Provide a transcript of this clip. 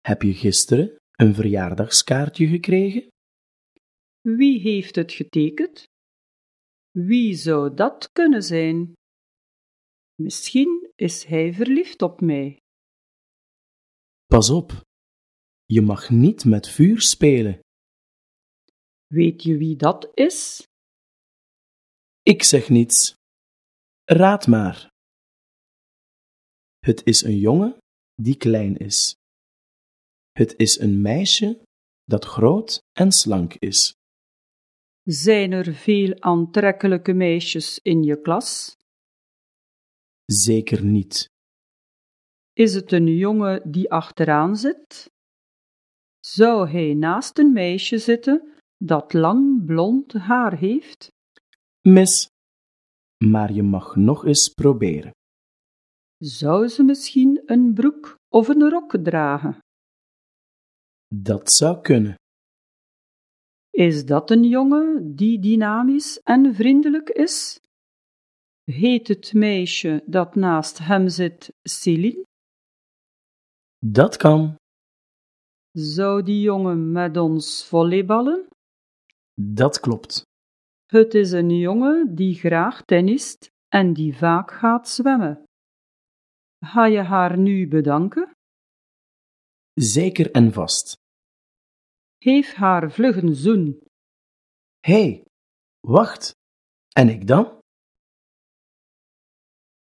Heb je gisteren een verjaardagskaartje gekregen? Wie heeft het getekend? Wie zou dat kunnen zijn? Misschien is hij verliefd op mij. Pas op, je mag niet met vuur spelen. Weet je wie dat is? Ik zeg niets. Raad maar. Het is een jongen die klein is. Het is een meisje dat groot en slank is. Zijn er veel aantrekkelijke meisjes in je klas? Zeker niet. Is het een jongen die achteraan zit? Zou hij naast een meisje zitten dat lang blond haar heeft? Mis, maar je mag nog eens proberen. Zou ze misschien een broek of een rok dragen? Dat zou kunnen. Is dat een jongen die dynamisch en vriendelijk is? Heet het meisje dat naast hem zit Céline? Dat kan. Zou die jongen met ons volleyballen? Dat klopt. Het is een jongen die graag tennist en die vaak gaat zwemmen. Ga je haar nu bedanken? Zeker en vast. Geef haar vlug een zoen. Hé, wacht. En ik dan?